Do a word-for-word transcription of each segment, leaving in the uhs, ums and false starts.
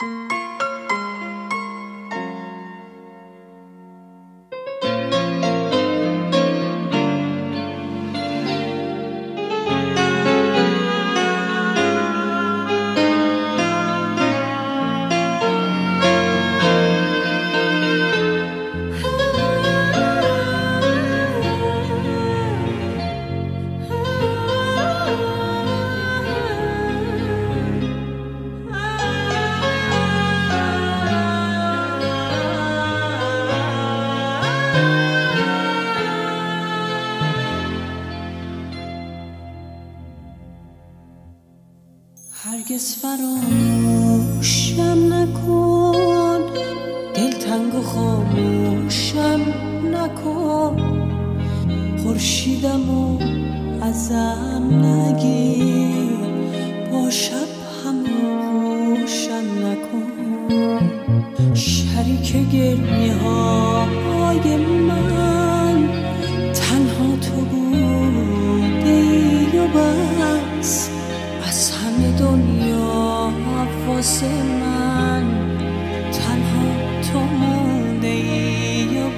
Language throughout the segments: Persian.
هرگز فراموشم نکن، دلتنگ و خاموشم نکن، خورشیدم و ازم نگیر، با شب هماغوشم نکن. شریک گریه های من تنها تو بودی و بس، از همه دنیا واسه من تنها تو مونده ای و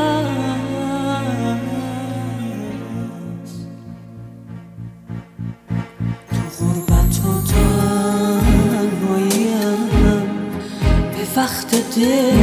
بس. تو غربت و تنهاییم، به وقت دل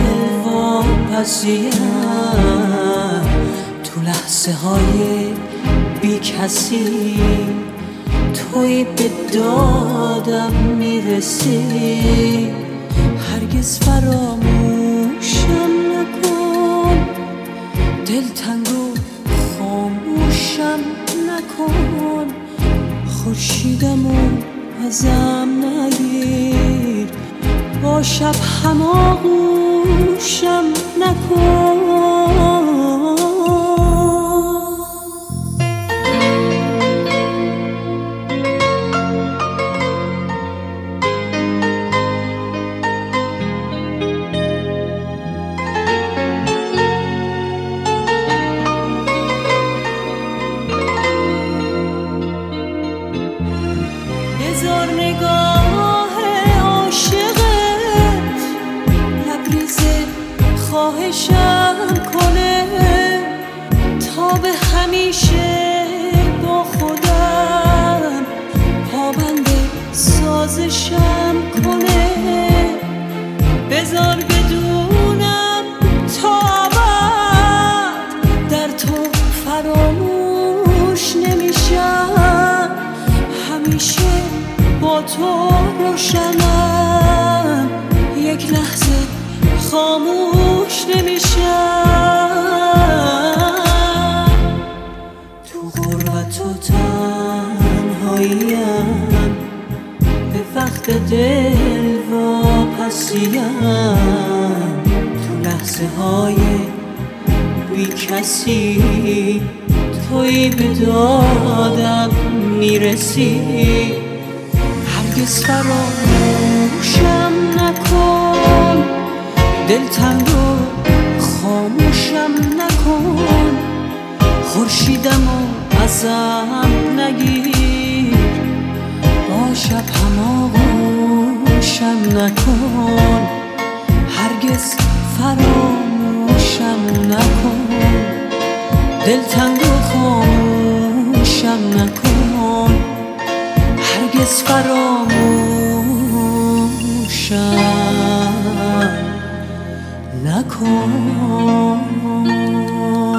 واپسیم، تو لحظه های بی کسی توی به دادم میرسی. هرگز فراموشم نکن، دلتنگ و خاموشم نکن، خورشیدم و ازم نگیر، با شب هماغوشم نکن. بذار نگاه عاشقت لبریز خواهشم کنه، تا به همیشه با خودم پابند سازشم کنه. بذار بدونم تا ابد در تو فراموش نمیشم، همیشه با تو روشنم، یک لحظه خاموش نمیشم. تو غربت و تنهاییم، به وقت دل واپسیم، تو لحظه های بی کسی توی به دادم میرسی. هرگز فراموشم نکن، دلتنگ و خاموشم نکن، خورشیدم و ازم نگیر، با شب هماغوشم نکن. هرگز فراموشم نکن، دلتنگ و خاموشم نکن، هرگز فراموشم نکن.